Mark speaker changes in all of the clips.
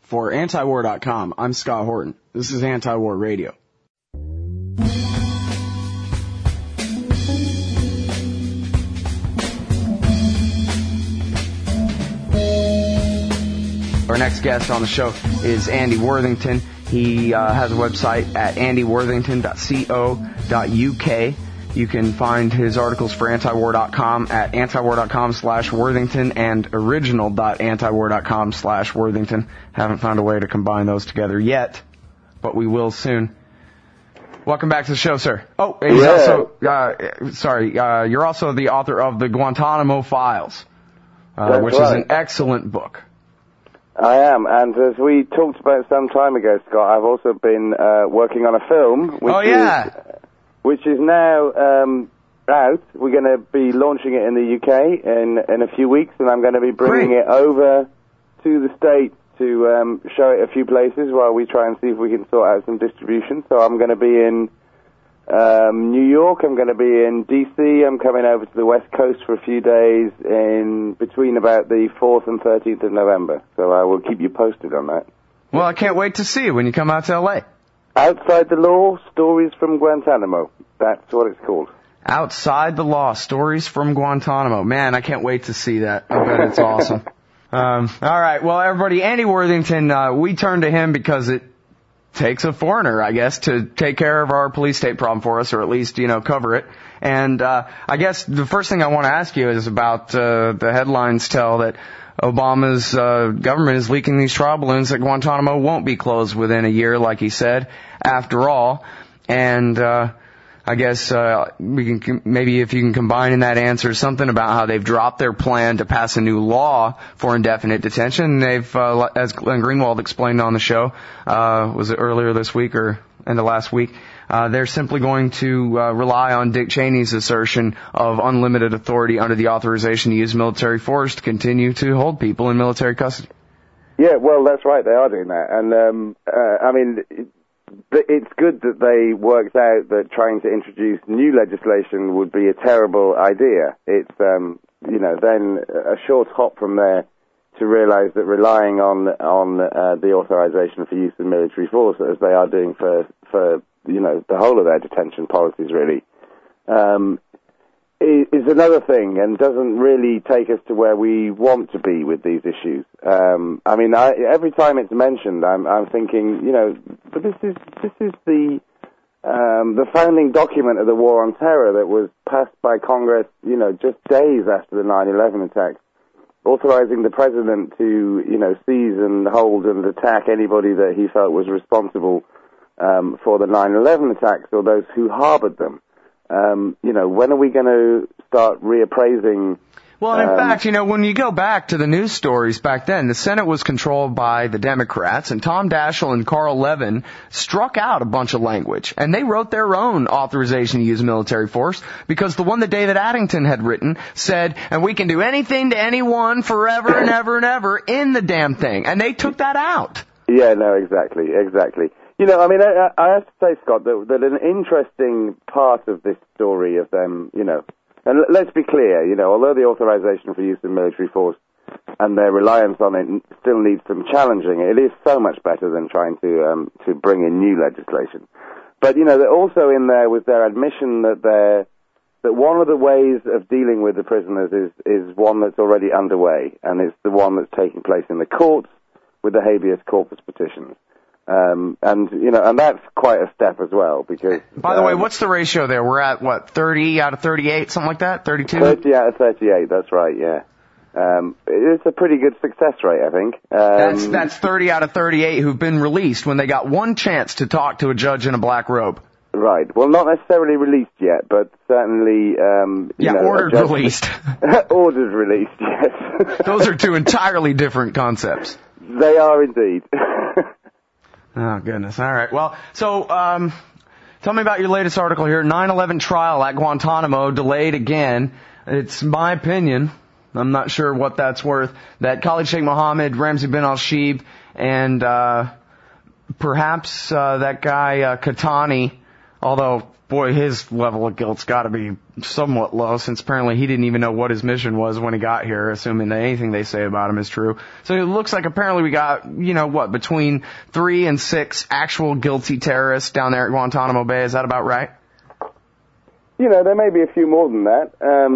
Speaker 1: For Antiwar.com, I'm Scott Horton. This is Anti-War Radio. Our next guest on the show is Andy Worthington. He has a website at andyworthington.co.uk. You can find his articles for antiwar.com at antiwar.com/Worthington and original.antiwar.com/Worthington. Haven't found a way to combine those together yet, but we will soon. Welcome back to the show, sir. Oh, he's also, you're also the author of the Guantanamo Files, which is an excellent book.
Speaker 2: I am, and as we talked about some time ago, Scott, I've also been working on a film, which is now out. We're going to be launching it in the UK in a few weeks, and I'm going to be bringing it over to the States to show it a few places while we try and see if we can sort out some distribution. So I'm going to be in New York, I'm going to be in DC, I'm coming over to the West Coast for a few days in between about the 4th and 13th of November. So I will keep you posted on that.
Speaker 1: Well, I can't wait to see you when you come out to LA.
Speaker 2: Outside the Law, Stories from Guantanamo. That's what it's called.
Speaker 1: Outside the Law, Stories from Guantanamo. Man, I can't wait to see that. I bet it's awesome. All right, well, everybody, Andy Worthington, we turn to him because it takes a foreigner, I guess, to take care of our police state problem for us, or at least, cover it. And I guess the first thing I want to ask you is about the headlines tell that Obama's government is leaking these trial balloons that Guantanamo won't be closed within a year, like he said, after all. And I guess we can maybe if you can combine in that answer something about how they've dropped their plan to pass a new law for indefinite detention. They've, as Glenn Greenwald explained on the show, was it earlier this week or end of last week? They're simply going to rely on Dick Cheney's assertion of unlimited authority under the authorization to use military force to continue to hold people in military custody.
Speaker 2: Yeah, well, that's right. They are doing that. And, I mean, it's good that they worked out that trying to introduce new legislation would be a terrible idea. It's, then a short hop from there to realize that relying on the authorization for use of military force, as they are doing for the whole of their detention policies, really, is another thing and doesn't really take us to where we want to be with these issues. Every time it's mentioned, I'm thinking, but this is the founding document of the War on Terror that was passed by Congress, just days after the 9/11 attacks, authorizing the president to, seize and hold and attack anybody that he felt was responsible for the 9/11 attacks or those who harbored them. When are we going to start reappraising?
Speaker 1: Well, in fact, when you go back to the news stories back then, the Senate was controlled by the Democrats, and Tom Daschle and Carl Levin struck out a bunch of language, and they wrote their own authorization to use military force, because the one that David Addington had written said, and we can do anything to anyone forever and ever and ever in the damn thing, and they took that out.
Speaker 2: Yeah, no, exactly. I have to say, Scott, that an interesting part of this story of them, and let's be clear, although the authorization for use of military force and their reliance on it still needs some challenging, it is so much better than trying to bring in new legislation. But, they're also in there with their admission that one of the ways of dealing with the prisoners is one that's already underway, and it's the one that's taking place in the courts with the habeas corpus petitions. And that's quite a step as well, because...
Speaker 1: By the way, what's the ratio there? We're at, 30 out of 38, something like that? 32?
Speaker 2: 30 out of 38, that's right, yeah. It's a pretty good success rate, I think.
Speaker 1: That's 30 out of 38 who've been released when they got one chance to talk to a judge in a black robe.
Speaker 2: Right. Well, not necessarily released yet, but certainly...
Speaker 1: ordered released.
Speaker 2: Ordered released, yes.
Speaker 1: Those are two entirely different concepts.
Speaker 2: They are indeed.
Speaker 1: Oh, goodness. All right. Well, so tell me about your latest article here. 9/11 trial at Guantanamo delayed again. It's my opinion, I'm not sure what that's worth, that Khalid Sheikh Mohammed, Ramzi bin al-Shibh, and perhaps that guy Qahtani Although, boy, his level of guilt's got to be somewhat low, since apparently he didn't even know what his mission was when he got here, assuming that anything they say about him is true. So it looks like apparently we got, between 3 and 6 actual guilty terrorists down there at Guantanamo Bay. Is that about right?
Speaker 2: There may be a few more than that.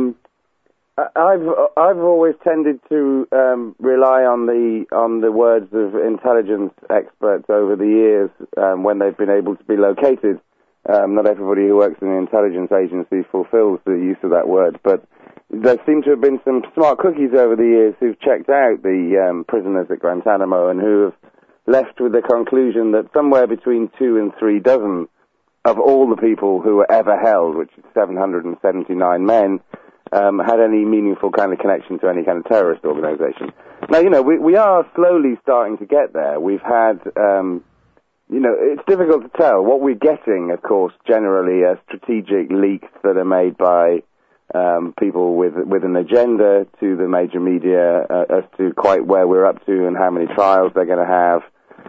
Speaker 2: I've always tended to rely on the words of intelligence experts over the years when they've been able to be located. Not everybody who works in an intelligence agency fulfills the use of that word, but there seem to have been some smart cookies over the years who've checked out the prisoners at Guantanamo and who have left with the conclusion that somewhere between 2 and 3 dozen of all the people who were ever held, which is 779 men, had any meaningful kind of connection to any kind of terrorist organization. Now, we are slowly starting to get there. We've had, it's difficult to tell. What we're getting, of course, generally are strategic leaks that are made by people with an agenda to the major media as to quite where we're up to and how many trials they're going to have.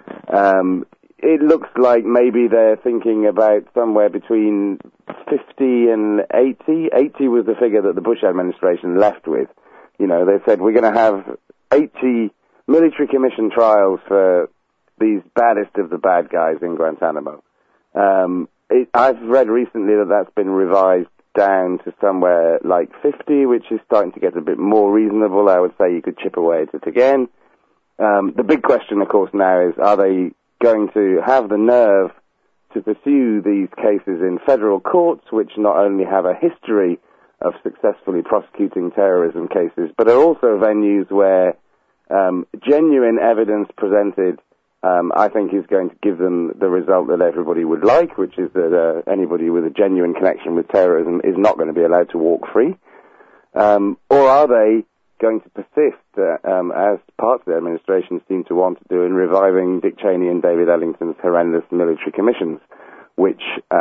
Speaker 2: It looks like maybe they're thinking about somewhere between 50 and 80. 80 was the figure that the Bush administration left with. They said we're going to have 80 military commission trials for these baddest of the bad guys in Guantanamo. I've read recently that that's been revised down to somewhere like 50, which is starting to get a bit more reasonable. I would say you could chip away at it again. The big question, of course, now is, are they going to have the nerve to pursue these cases in federal courts, which not only have a history of successfully prosecuting terrorism cases, but are also venues where genuine evidence presented, I think, is going to give them the result that everybody would like, which is that anybody with a genuine connection with terrorism is not going to be allowed to walk free? Or are they going to persist, as parts of the administration seem to want to do, in reviving Dick Cheney and David Ellington's horrendous military commissions, which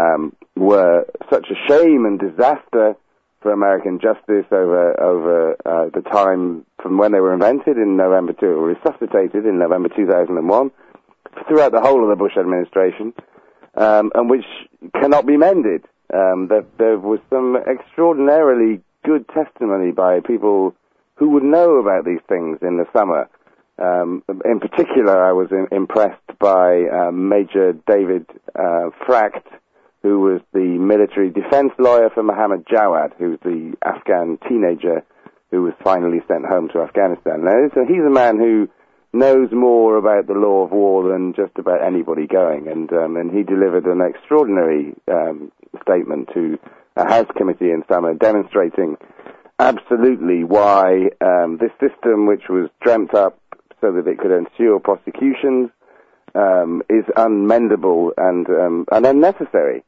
Speaker 2: were such a shame and disaster for American justice over the time from when they were invented in November resuscitated in November 2001, throughout the whole of the Bush administration, and which cannot be mended. There was some extraordinarily good testimony by people who would know about these things in the summer. In particular, I was impressed by Major David Fracht, who was the military defense lawyer for Mohammed Jawad, who's the Afghan teenager who was finally sent home to Afghanistan. Now, so he's a man who knows more about the law of war than just about anybody going, and he delivered an extraordinary statement to a House committee in summer, demonstrating absolutely why this system, which was dreamt up so that it could ensure prosecutions, is unmendable and unnecessary,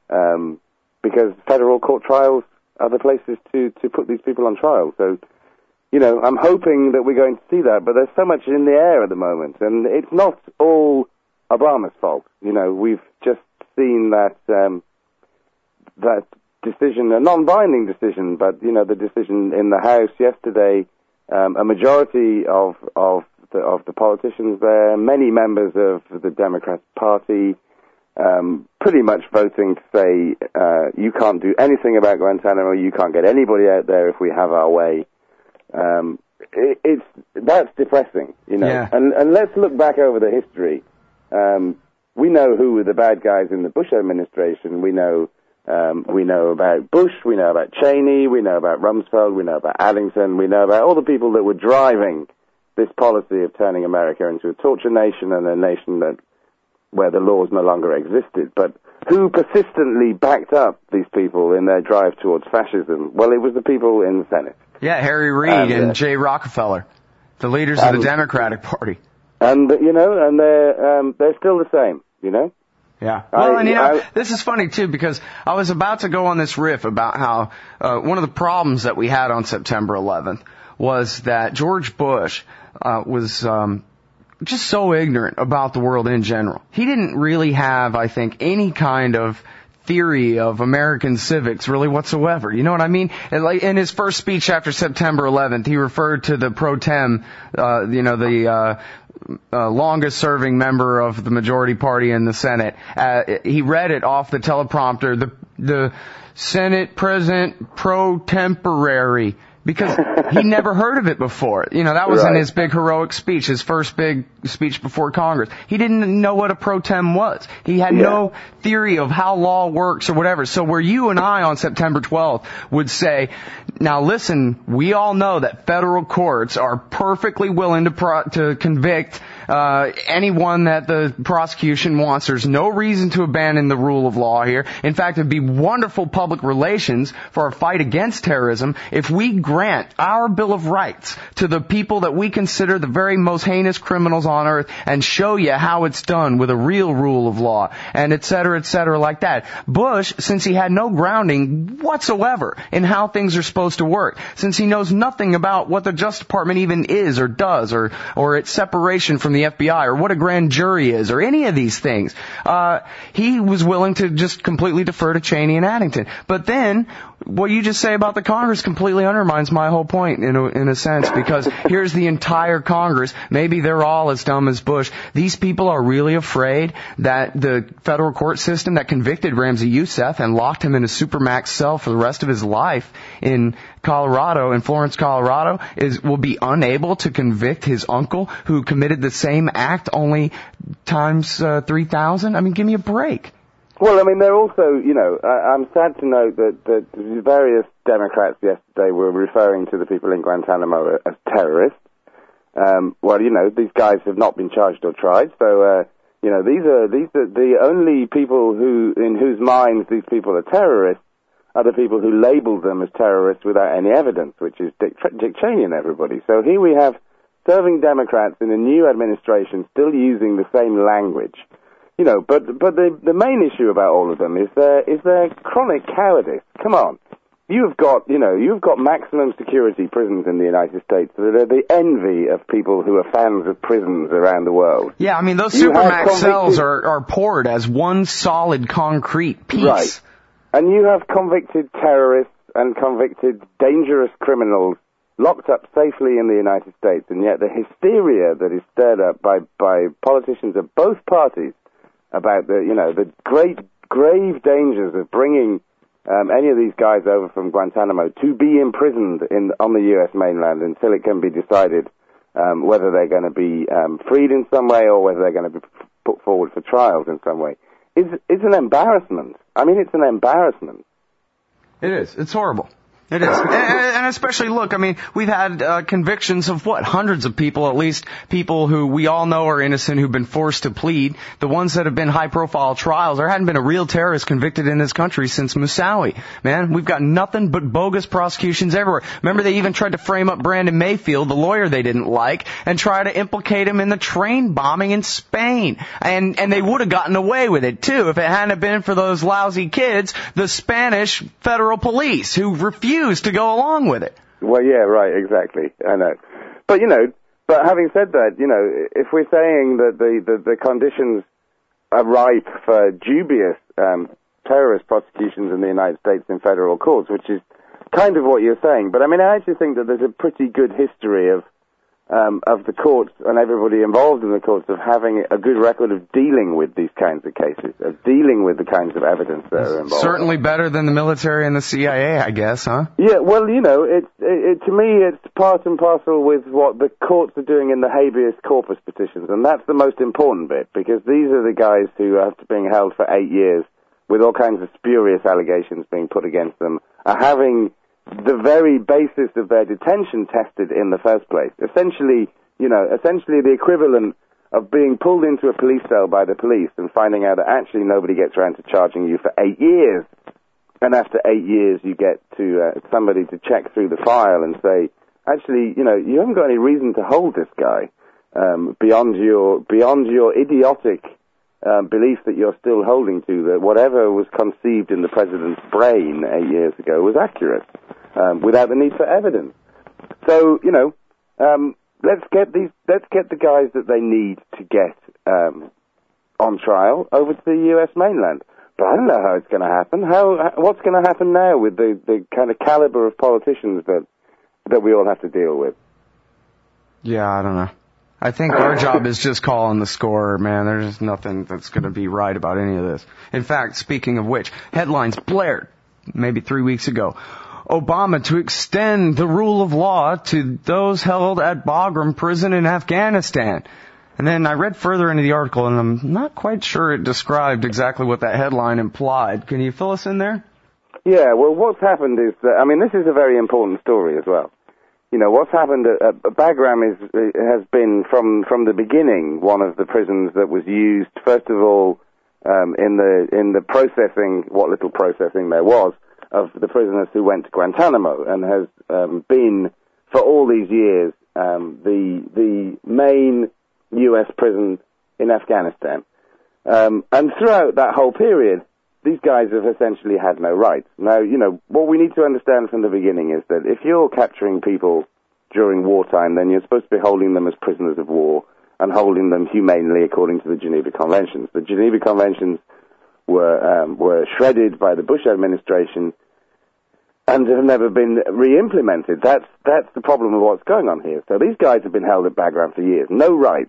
Speaker 2: because federal court trials are the places to put these people on trial. So, I'm hoping that we're going to see that, but there's so much in the air at the moment, and it's not all Obama's fault. We've just seen that decision, a non-binding decision, but the decision in the House yesterday, a majority of the politicians there, many members of the Democrat Party, pretty much voting to say you can't do anything about Guantanamo, you can't get anybody out there if we have our way. That's depressing,
Speaker 1: Yeah.
Speaker 2: And let's look back over the history. We know who were the bad guys in the Bush administration. We know about Bush, we know about Cheney, we know about Rumsfeld, we know about Ellington, we know about all the people that were driving this policy of turning America into a torture nation and a nation where the laws no longer existed. But who persistently backed up these people in their drive towards fascism? Well, it was the people in the Senate.
Speaker 1: Yeah, Harry Reid and Jay Rockefeller, the leaders of the Democratic Party.
Speaker 2: And, and they're still the same,
Speaker 1: Yeah. Well, this is funny, too, because I was about to go on this riff about how one of the problems that we had on September 11th was that George Bush was just so ignorant about the world in general. He didn't really have, I think, any kind of theory of American civics really whatsoever. You know what I mean? And like in his first speech after September 11th, he referred to the pro tem, the longest serving member of the majority party in the Senate. He read it off the teleprompter, the Senate President pro temporary, because he never heard of it before. That was in his big heroic speech, his first big speech before Congress. He didn't know what a pro tem was. He had no theory of how law works or whatever. So where you and I on September 12th would say, now listen, we all know that federal courts are perfectly willing to convict anyone that the prosecution wants. There's no reason to abandon the rule of law here. In fact, it'd be wonderful public relations for our fight against terrorism if we grant our Bill of Rights to the people that we consider the very most heinous criminals on earth and show you how it's done with a real rule of law, and et cetera, like that. Bush, since he had no grounding whatsoever in how things are supposed to work, since he knows nothing about what the Justice Department even is or does, or its separation from the FBI, or what a grand jury is, or any of these things, he was willing to just completely defer to Cheney and Addington. But then, what you just say about the Congress completely undermines my whole point in a sense, because here's the entire Congress. Maybe they're all as dumb as Bush. These people are really afraid that the federal court system that convicted Ramzi Youssef and locked him in a supermax cell for the rest of his life in Florence, Colorado, will be unable to convict his uncle who committed the same act only times 3,000. I mean, give me a break.
Speaker 2: Well, I mean, they're also, I'm sad to note that various Democrats yesterday were referring to the people in Guantanamo as terrorists. These guys have not been charged or tried, so, these are the only people in whose minds these people are terrorists are the people who labeled them as terrorists without any evidence, which is Dick Cheney and everybody. So here we have serving Democrats in a new administration still using the same language. But the main issue about all of them is their chronic cowardice. Come on. You've got maximum security prisons in the United States that are the envy of people who are fans of prisons around the world.
Speaker 1: Yeah, I mean, those supermax cells are poured as one solid concrete piece.
Speaker 2: Right. And you have convicted terrorists and convicted dangerous criminals locked up safely in the United States, and yet the hysteria that is stirred up by politicians of both parties about the great grave dangers of bringing any of these guys over from Guantanamo to be imprisoned on the U.S. mainland until it can be decided whether they're going to be freed in some way or whether they're going to be put forward for trials in some way is an embarrassment. I mean, it's an embarrassment.
Speaker 1: It is. It's horrible. It is. And especially, look, I mean, we've had convictions of hundreds of people, at least people who we all know are innocent who've been forced to plead. The ones that have been high-profile trials, there hadn't been a real terrorist convicted in this country since Moussaoui. Man, we've got nothing but bogus prosecutions everywhere. Remember, they even tried to frame up Brandon Mayfield, the lawyer they didn't like, and try to implicate him in the train bombing in Spain. And they would have gotten away with it, too, if it hadn't been for those lousy kids, the Spanish federal police, who refused to go along with it.
Speaker 2: Well, yeah, right, exactly. I know. But, but having said that, if we're saying that the conditions are ripe for dubious terrorist prosecutions in the United States in federal courts, which is kind of what you're saying, but I mean, I actually think that there's a pretty good history of the courts and everybody involved in the courts of having a good record of dealing with these kinds of cases, of dealing with the kinds of evidence that are involved.
Speaker 1: Certainly better than the military and the CIA, I guess, huh?
Speaker 2: Yeah, well, to me, it's part and parcel with what the courts are doing in the habeas corpus petitions, and that's the most important bit, because these are the guys who, after being held for 8 years, with all kinds of spurious allegations being put against them, are having the very basis of their detention tested in the first place. Essentially the equivalent of being pulled into a police cell by the police and finding out that actually nobody gets around to charging you for 8 years. And after 8 years, you get to somebody to check through the file and say, actually, you haven't got any reason to hold this guy beyond your idiotic belief that you're still holding to, that whatever was conceived in the president's brain 8 years ago was accurate, without the need for evidence. So, let's get the guys that they need to get on trial over to the U.S. mainland. But I don't know how it's going to happen. What's going to happen now with the kind of caliber of politicians that we all have to deal with?
Speaker 1: Yeah, I don't know. I think our job is just calling the score, man. There's nothing that's going to be right about any of this. In fact, speaking of which, headlines blared maybe 3 weeks ago. Obama to extend the rule of law to those held at Bagram prison in Afghanistan. And then I read further into the article, and I'm not quite sure it described exactly what that headline implied. Can you fill us in there?
Speaker 2: Yeah, well, what's happened is that, I mean, this is a very important story as well. You know, what's happened at Bagram has been from the beginning one of the prisons that was used, first of all, in the processing, what little processing there was, of the prisoners who went to Guantanamo, and has been, for all these years, the main U.S. prison in Afghanistan. And throughout that whole period, these guys have essentially had no rights. Now, you know, what we need to understand from the beginning is that if you're capturing people during wartime, then you're supposed to be holding them as prisoners of war and holding them humanely according to the Geneva Conventions. The Geneva Conventions were shredded by the Bush administration and have never been re-implemented. That's the problem of what's going on here. So these guys have been held at Bagram for years, no rights.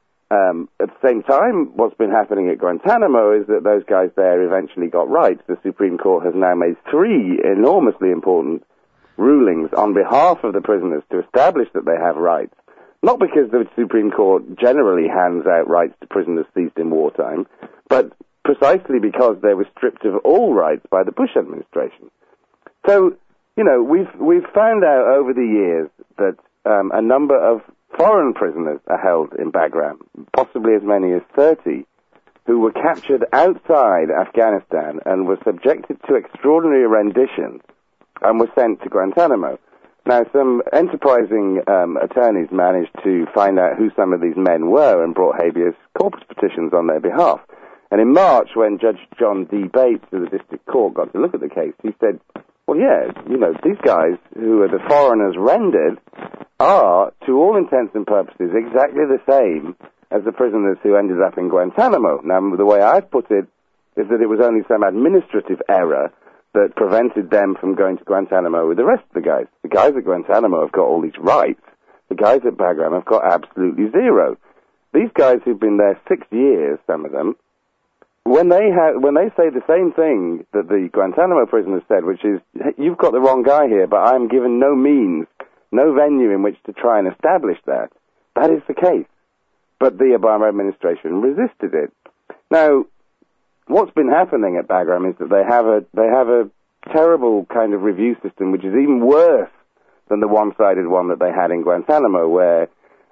Speaker 2: At the same time, what's been happening at Guantanamo is that those guys there eventually got rights. The Supreme Court has now made 3 enormously important rulings on behalf of the prisoners to establish that they have rights. Not because the Supreme Court generally hands out rights to prisoners seized in wartime, but precisely because they were stripped of all rights by the Bush administration. So, you know, we've found out over the years that a number of foreign prisoners are held in Bagram, possibly as many as 30, who were captured outside Afghanistan and were subjected to extraordinary renditions and were sent to Guantanamo. Now, some enterprising attorneys managed to find out who some of these men were and brought habeas corpus petitions on their behalf. And in March, when Judge John D. Bates of the District Court got to look at the case, he said, well, yeah, you know, these guys who are the foreigners rendered are, to all intents and purposes, exactly the same as the prisoners who ended up in Guantanamo. Now, the way I've put it is that it was only some administrative error that prevented them from going to Guantanamo with the rest of the guys. The guys at Guantanamo have got all these rights. The guys at Bagram have got absolutely zero. These guys who've been there 6 years, some of them, when they say the same thing that the Guantanamo prisoners said, which is, you've got the wrong guy here, but I'm given no means, no venue in which to try and establish that. That is the case. But the Obama administration resisted it. Now, what's been happening at Bagram is that they have a terrible kind of review system, which is even worse than the one-sided one that they had in Guantanamo, where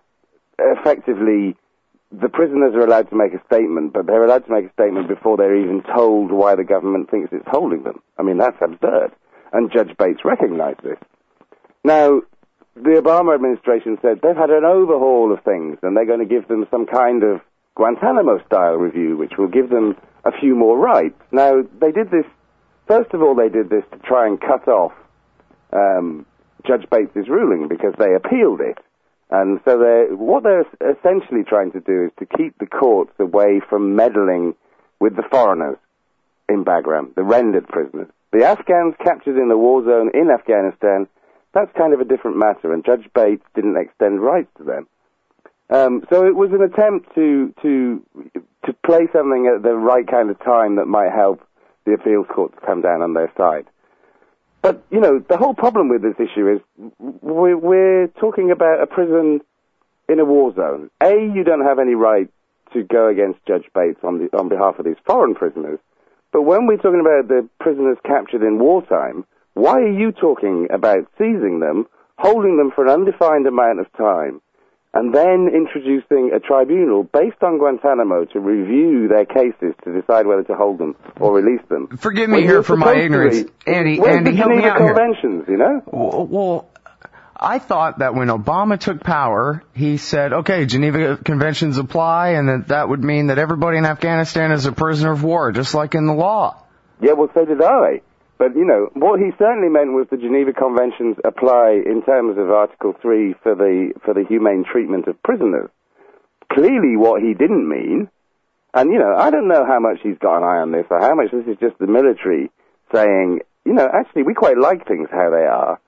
Speaker 2: effectively the prisoners are allowed to make a statement, but they're allowed to make a statement before they're even told why the government thinks it's holding them. I mean, that's absurd. And Judge Bates recognized this. Now, the Obama administration said they've had an overhaul of things, and they're going to give them some kind of Guantanamo-style review, which will give them a few more rights. Now, they did this, first of all, they did this to try and cut off Judge Bates' ruling, because they appealed it. And so what they're essentially trying to do is to keep the courts away from meddling with the foreigners in Bagram, the rendered prisoners. The Afghans captured in the war zone in Afghanistan, that's kind of a different matter, and Judge Bates didn't extend rights to them. So it was an attempt to play something at the right kind of time that might help the appeals court to come down on their side. But, you know, the whole problem with this issue is we're talking about a prison in a war zone. You don't have any right to go against Judge Bates on behalf of these foreign prisoners. But when we're talking about the prisoners captured in wartime, why are you talking about seizing them, holding them for an undefined amount of time, and then introducing a tribunal based on Guantanamo to review their cases to decide whether to hold them or release them?
Speaker 1: Forgive me here for my ignorance. Andy, help me out here.
Speaker 2: Conventions, you know?
Speaker 1: Well, I thought that when Obama took power, he said, okay, Geneva Conventions apply, and that would mean that everybody in Afghanistan is a prisoner of war, just like in the law.
Speaker 2: Yeah, well, so did I. But, you know, what he certainly meant was the Geneva Conventions apply in terms of Article 3 for the humane treatment of prisoners. Clearly what he didn't mean, and, you know, I don't know how much he's got an eye on this, or how much this is just the military saying, you know, actually we quite like things how they are,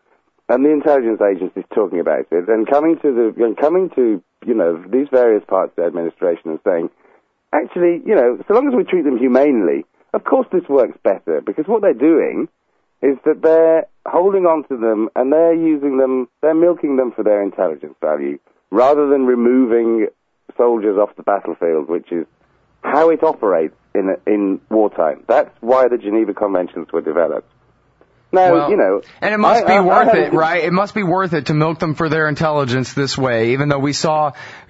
Speaker 2: and the intelligence agencies talking about it, and coming to these various parts of the administration and saying, actually, so long as we treat them humanely, of course this works better, because what they're doing is that they're holding on to them and they're milking them for their intelligence value, rather than removing soldiers off the battlefield, which is how it operates in wartime. That's why the Geneva Conventions were developed. Now,
Speaker 1: and it must be worth it, right? It must be worth it to milk them for their intelligence this way, even though we saw,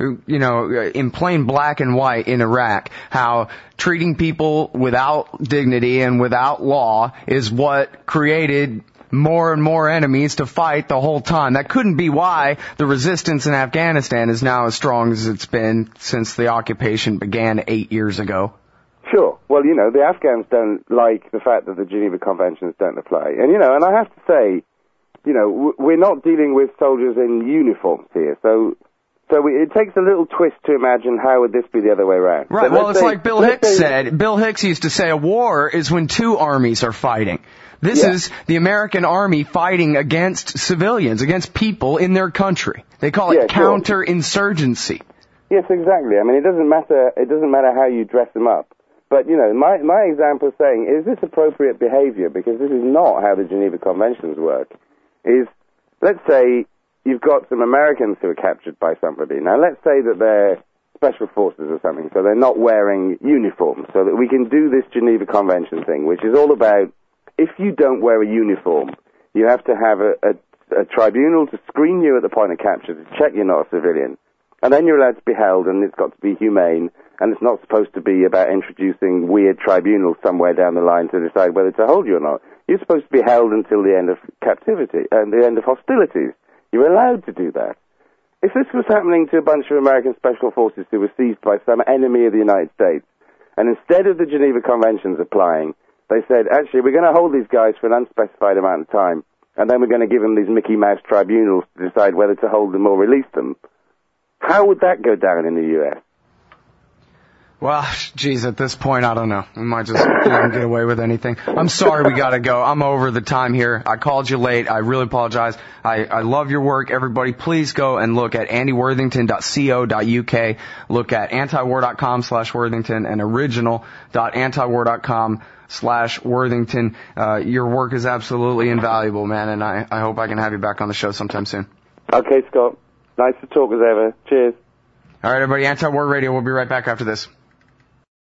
Speaker 1: in plain black and white in Iraq, how treating people without dignity and without law is what created more and more enemies to fight the whole time. That couldn't be why the resistance in Afghanistan is now as strong as it's been since the occupation began 8 years ago.
Speaker 2: Sure. Well, the Afghans don't like the fact that the Geneva Conventions don't apply. And, and I have to say, we're not dealing with soldiers in uniforms here. So it takes a little twist to imagine how would this be the other way around.
Speaker 1: Right. Well, it's like Bill Hicks said. Bill Hicks used to say a war is when two armies are fighting. This is the American army fighting against civilians, against people in their country. They call it counterinsurgency.
Speaker 2: Yes, exactly. I mean, it doesn't matter how you dress them up. But, my example of saying, is this appropriate behavior? Because this is not how the Geneva Conventions work. Let's say you've got some Americans who are captured by somebody. Now, let's say that they're special forces or something, so they're not wearing uniforms, so that we can do this Geneva Convention thing, which is all about, if you don't wear a uniform, you have to have a tribunal to screen you at the point of capture to check you're not a civilian. And then you're allowed to be held, and it's got to be humane, and it's not supposed to be about introducing weird tribunals somewhere down the line to decide whether to hold you or not. You're supposed to be held until the end of captivity, and the end of hostilities. You're allowed to do that. If this was happening to a bunch of American special forces who were seized by some enemy of the United States, and instead of the Geneva Conventions applying, they said, actually, we're going to hold these guys for an unspecified amount of time, and then we're going to give them these Mickey Mouse tribunals to decide whether to hold them or release them. How would that go down in the U.S.?
Speaker 1: Well, geez, at this point, I don't know. We might just get away with anything. I'm sorry we gotta go. I'm over the time here. I called you late. I really apologize. I love your work. Everybody, please go and look at andyworthington.co.uk. Look at antiwar.com/Worthington and original.antiwar.com/Worthington. Your work is absolutely invaluable, man, and I hope I can have you back on the show sometime soon.
Speaker 2: Okay, Scott. Nice to talk as ever. Cheers.
Speaker 1: All right, everybody. Anti-War Radio. We'll be right back after this.